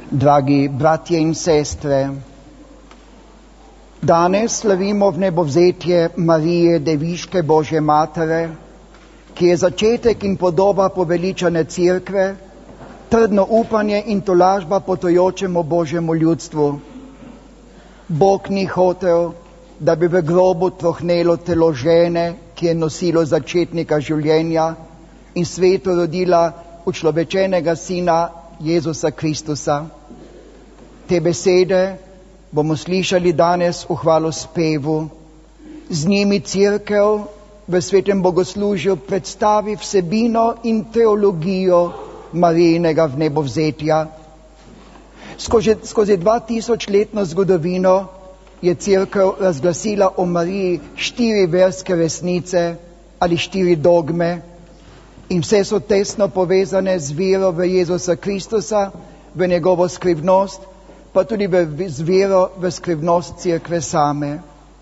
Dragi bratje in sestre, danes slavimo vnebovzetje Marije, Deviške Božje Matere, ki je začetek in podoba poveličane Cerkve, trdno upanje in tolažba potujočemu Božjemu ljudstvu. Bog ni hotel, da bi v grobu trohnelo telo žene, ki je nosilo začetnika življenja in svetu rodila učlovečenega Sina Jezusa Kristusa. Te besede bomo slišali danes v hvalospevu. Z njimi Cerkev v svetem bogoslužju predstavi vsebino in teologijo Marijinega vnebovzetja. Skozi 2000-letno zgodovino je Cerkev razglasila o Mariji 4 verske resnice ali 4 dogme in vse so tesno povezane z vero v Jezusa Kristusa, v njegovo skrivnost, pa tudi z vero v skrivnost Cerkve same.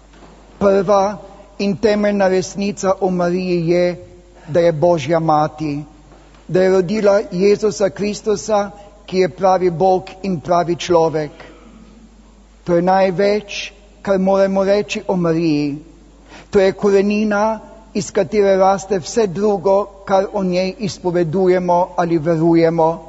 Prva in temeljna resnica o Mariji je, da je Božja mati, da je rodila Jezusa Kristusa, ki je pravi Bog in pravi človek. To je največ, kar moramo reči o Mariji. To je korenina, iz katere raste vse drugo, kar o njej izpovedujemo ali verujemo.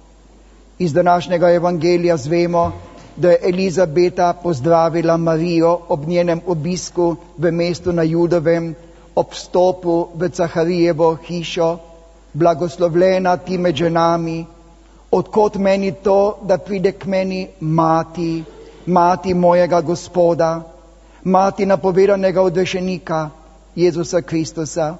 Iz današnjega evangelija zvemo, da je Elizabeta pozdravila Marijo ob njenem obisku v mestu na Judovem, ob vstopu v Caharijevo hišo. Blagoslovljena ti med ženami, odkot meni to, da pride k meni mati, mati mojega Gospoda, mati napovedanega odrešenika Jezusa Kristusa.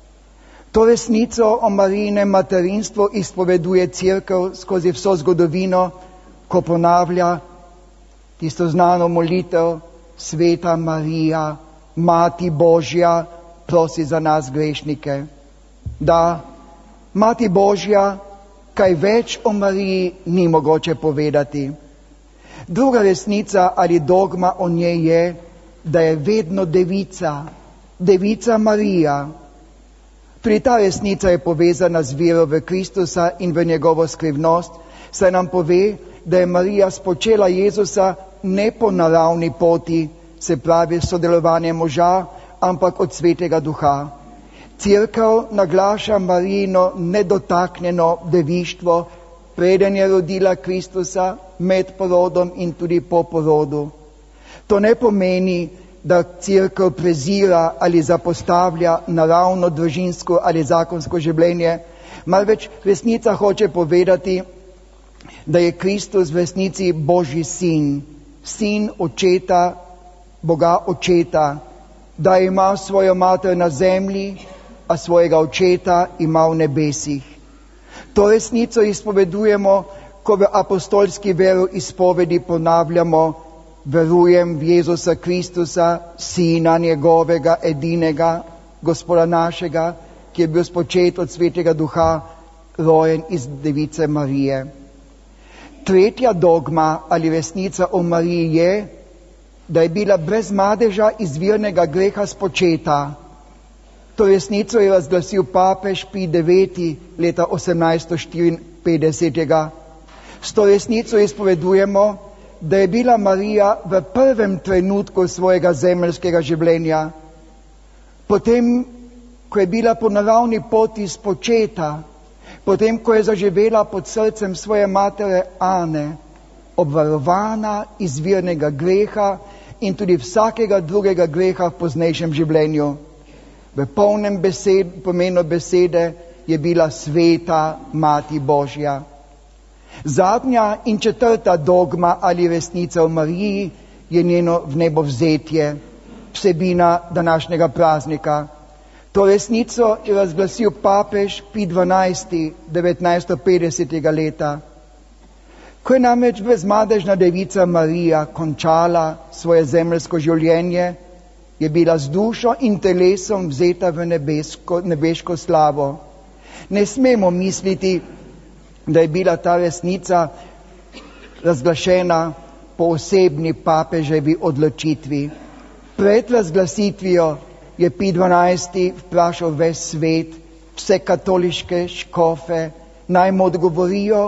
To resnico o Marijinem materinstvu izpoveduje Cerkev skozi vso zgodovino, ko ponavlja tisto znano molitev: Sveta Marija, Mati Božja, prosi za nas grešnike. Da, Mati Božja, kaj več o Mariji ni mogoče povedati. Druga resnica ali dogma o njej je, da je vedno devica, devica Marija. Tudi ta resnica je povezana z vero v Kristusa in v njegovo skrivnost, saj nam pove, da je Marija spočela Jezusa ne po naravni poti, se pravi sodelovanje moža, ampak od Svetega Duha. Cerkev naglaša Marijino nedotaknjeno devištvo, preden je rodila Kristusa, med porodom in tudi po porodu. To ne pomeni, da Cerkev prezira ali zapostavlja naravno družinsko ali zakonsko življenje, marveč resnica hoče povedati, da je Kristus v resnici Božji sin, sin očeta, Boga očeta, da ima svojo mater na zemlji, a svojega očeta ima v nebesih. To resnico izpovedujemo, ko v apostolski veroizpovedi ponavljamo: verujem v Jezusa Kristusa, Sina njegovega edinega, Gospoda našega, ki je bil spočet od Svetega Duha, rojen iz Device Marije. Tretja dogma ali resnica o Mariji je, da je bila brez madeža izvirnega greha spočeta. To resnico je razglasil papež Pij IX. Leta 1854. S to resnico izpovedujemo, da je bila Marija v prvem trenutku svojega zemeljskega življenja, potem, ko je bila po naravni poti spočeta, potem, ko je zaživela pod srcem svoje matere Ane, obvarovana izvirnega greha in tudi vsakega drugega greha v poznejšem življenju. V polnem pomenu besede je bila sveta Mati Božja. Zadnja in četrta dogma ali resnica o Mariji je njeno vnebovzetje, vsebina današnjega praznika. To resnico je razglasil papež Pij XII. 1950. leta. Ko je namreč brezmadežna devica Marija končala svoje zemeljsko življenje, je bila z dušo in telesom vzeta v nebeško slavo. Ne smemo misliti, da je bila ta resnica razglašena po osebni papeževi odločitvi. Pred razglasitvijo je Pij XII. Vprašal ves svet, vse katoliške škofe, naj mu odgovorijo,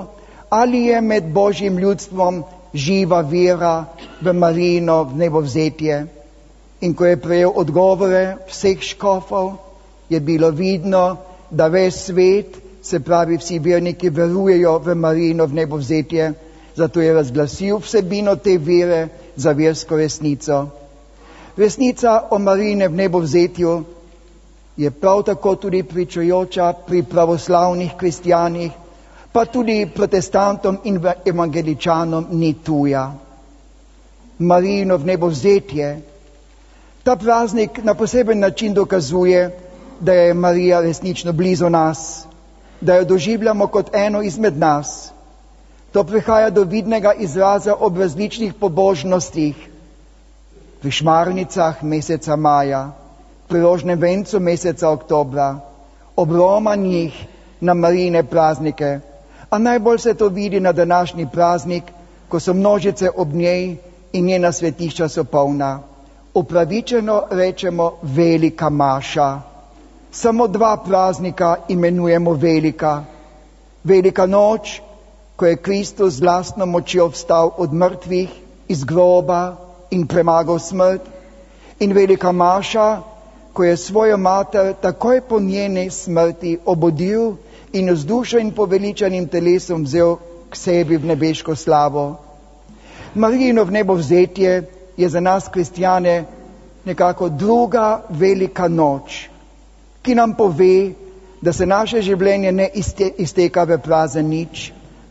ali je med Božjim ljudstvom živa vera v Marijino vnebovzetje. In ko je prejel odgovore vseh škofov, je bilo vidno, da ves svet, se pravi vsi verniki, verujejo v Marijino vnebovzetje, zato je razglasil vsebino te vere za versko resnico. Resnica o Marijinem vnebovzetju je prav tako tudi pričujoča pri pravoslavnih kristjanih, pa tudi protestantom in evangeličanom ni tuja. Marijino vnebovzetje. Ta praznik na poseben način dokazuje, da je Marija resnično blizu nas, da jo doživljamo kot eno izmed nas. To prihaja do vidnega izraza ob različnih pobožnostih, pri šmarnicah meseca maja, pri rožnem vencu meseca oktobra, ob romanjih na Marijine praznike, a najbolj se to vidi na današnji praznik, ko so množice ob njej in njena svetišča so polna. Upravičeno rečemo velika maša. Samo dva praznika imenujemo velika. Velika noč, ko je Kristus z lastno močjo vstal od mrtvih, iz groba in premagal smrt. In velika maša, ko je svojo mater takoj po njeni smrti obudil in z dušo in poveličanim telesom vzel k sebi v nebeško slavo. Marijino vnebovzetje je za nas kristjane nekako druga velika noč, ki nam pove, da se naše življenje ne izteka v prazen nič,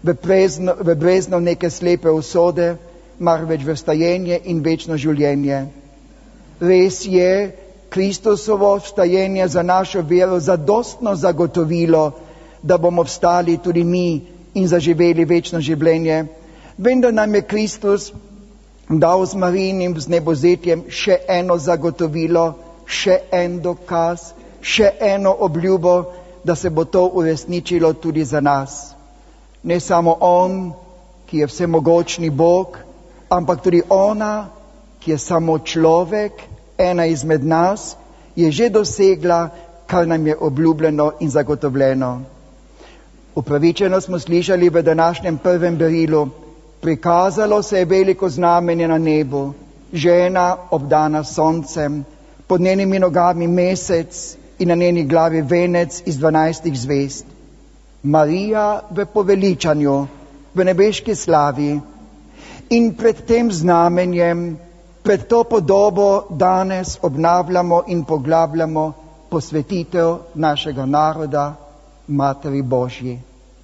v brezno neke slepe usode, marveč v vstajenje in večno življenje. Res je, Kristusovo vstajenje za našo vero zadostno zagotovilo, da bomo vstali tudi mi in zaživeli večno življenje, vendar nam je Kristus dal z Marijinim vnebovzetjem še eno zagotovilo, še en dokaz, še eno obljubo, da se bo to uresničilo tudi za nas. Ne samo on, ki je vsemogočni Bog, ampak tudi ona, ki je samo človek, ena izmed nas, je že dosegla, kar nam je obljubljeno in zagotovljeno. Upravičeno smo slišali v današnjem prvem berilu, prikazalo se je veliko znamenje na nebu, žena obdana soncem, pod njenimi nogami mesec in na njeni glavi venec iz 12 zvezd. Marija v poveličanju, v nebeški slavi. In pred tem znamenjem, pred to podobo danes obnavljamo in poglabljamo posvetitev našega naroda Materi Božji.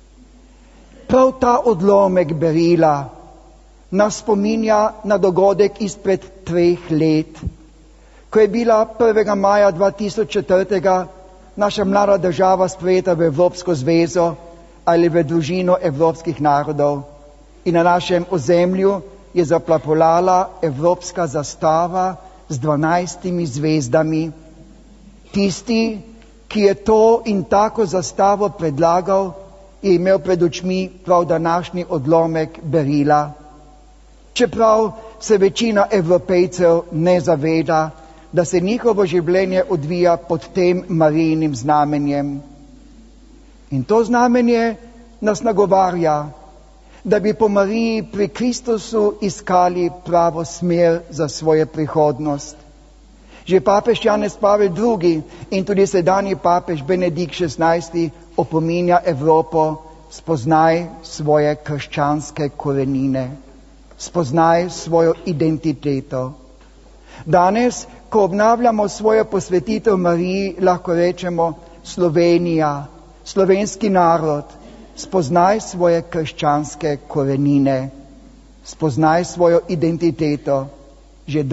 Prav ta odlomek berila nas spominja na dogodek izpred 3 let, ko je bila 1. maja 2004. Naša mlada država sprejeta v Evropsko zvezo ali v družino evropskih narodov in na našem ozemlju je zaplapolala evropska zastava z 12 zvezdami. Tisti, ki je to in tako zastavo predlagal, je imel pred očmi prav današnji odlomek berila. Čeprav se večina Evropejcev ne zaveda, da se njihovo življenje odvija pod tem Marijinim znamenjem. In to znamenje nas nagovarja, da bi po Mariji pri Kristusu iskali pravo smer za svojo prihodnost. Že papež Janez Pavel II. In tudi sedanji papež Benedikt XVI. Opominja Evropo, spoznaj svoje krščanske korenine, spoznaj svojo identiteto. Danes, ko obnavljamo svojo posvetitev Mariji, lahko rečemo Slovenija, slovenski narod, spoznaj svoje krščanske korenine, spoznaj svojo identiteto. Že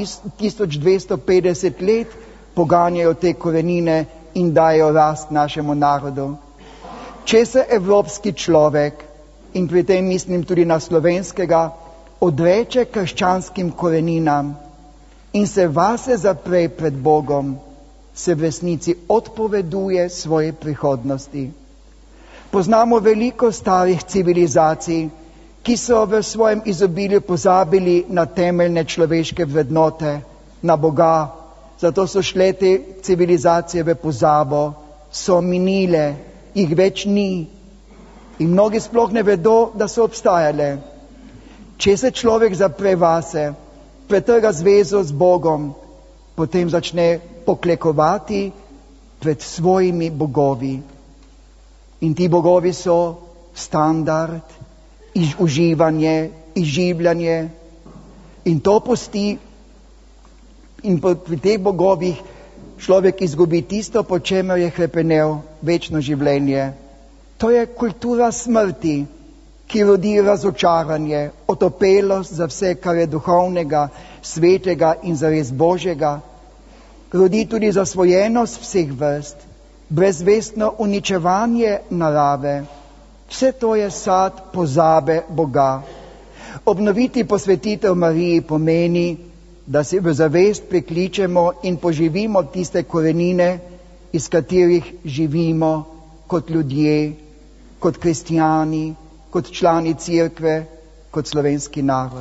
2250 let poganjajo te korenine in dajo rast našemu narodu. Če se evropski človek, in pri tem mislim tudi na slovenskega, odreče krščanskim koreninam in se vase zapre pred Bogom, se v resnici odpoveduje svoje prihodnosti. Poznamo veliko starih civilizacij, ki so v svojem izobilju pozabili na temeljne človeške vrednote, na Boga. Zato so šle te civilizacije v pozabo, so minile, jih več ni. In mnogi sploh ne vedo, da so obstajale. Če se človek zapre vase, pretrga zvezo z Bogom, potem začne poklekovati pred svojimi bogovi. In ti bogovi so standard, uživanje, izživljanje. In to pusti. In pri teh bogovih človek izgubi tisto, po čemer je hrepenel večno življenje. To je kultura smrti, ki rodi razočaranje, otopelost za vse, kar je duhovnega, svetega in zares Božjega. Rodi tudi zasvojenost vseh vrst, brezvestno uničevanje narave. Vse to je sad pozabe Boga. Obnoviti posvetitev Mariji pomeni, da se v zavest prikličemo in poživimo tiste korenine, iz katerih živimo kot ljudje, kot kristijani, kot člani cerkve, kot slovenski narod.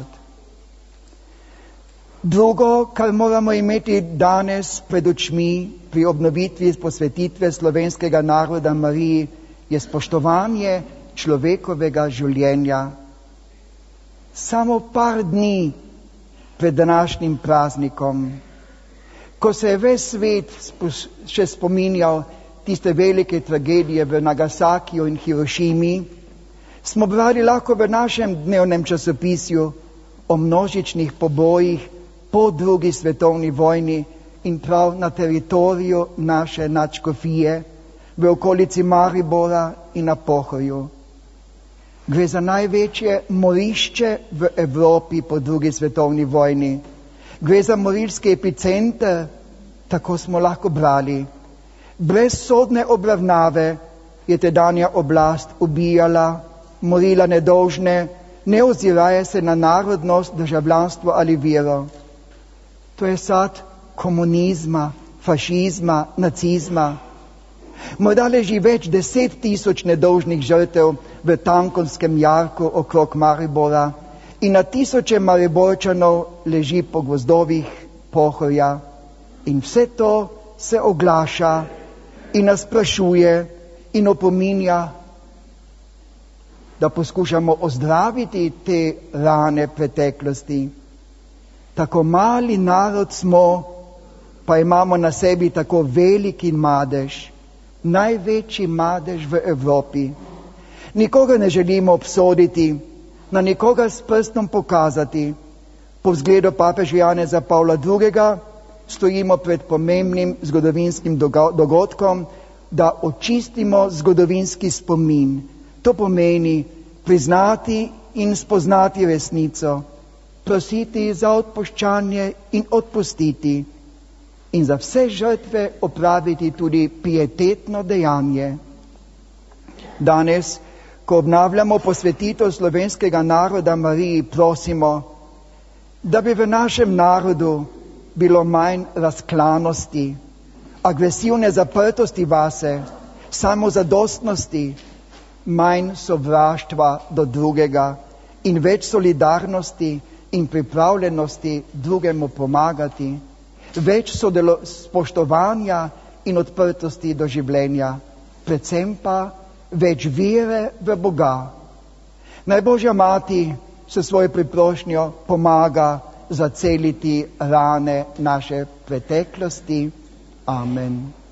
Drugo, kar moramo imeti danes pred očmi pri obnovitvi posvetitve slovenskega naroda Mariji, je spoštovanje človekovega življenja. Samo par dni pred današnjim praznikom, ko se je ves svet še spominjal tiste velike tragedije v Nagasakiju in Hirošimi, smo brali lahko v našem dnevnem časopisju o množičnih pobojih po drugi svetovni vojni in prav na teritoriju naše nadškofije v okolici Maribora in na Pohorju. Gre za največje morišče v Evropi po drugi svetovni vojni. Gre za morilski epicenter, tako smo lahko brali. Brez sodne obravnave je tedanja oblast ubijala, morila nedolžne, ne oziraje se na narodnost, državljanstvo ali vero. To je sad komunizma, fašizma, nacizma. Morda leži več 10,000 nedolžnih žrtev v Tankonskem jarku okrog Maribora in na tisoče Mariborčanov leži po gozdovih Pohorja. In vse to se oglaša in nas sprašuje in opominja, da poskušamo ozdraviti te rane preteklosti. Tako mali narod smo, pa imamo na sebi tako veliki madež, največji madež v Evropi. Nikoga ne želimo obsoditi, na nikoga s prstom pokazati. Po vzgledu papeža Janeza Pavla II. Stojimo pred pomembnim zgodovinskim dogodkom, da očistimo zgodovinski spomin. To pomeni priznati in spoznati resnico, prositi za odpuščanje in odpustiti in za vse žrtve opraviti tudi pietetno dejanje. Danes, ko obnavljamo posvetitev slovenskega naroda Mariji, prosimo, da bi v našem narodu bilo manj razklanosti, agresivne zaprtosti vase, samozadostnosti, manj sovraštva do drugega in več solidarnosti in pripravljenosti drugemu pomagati, več spoštovanja in odprtosti do življenja, predvsem pa več vere v Boga. Naj Božja Mati s svojo priprošnjo pomaga zaceliti rane naše preteklosti. Amen.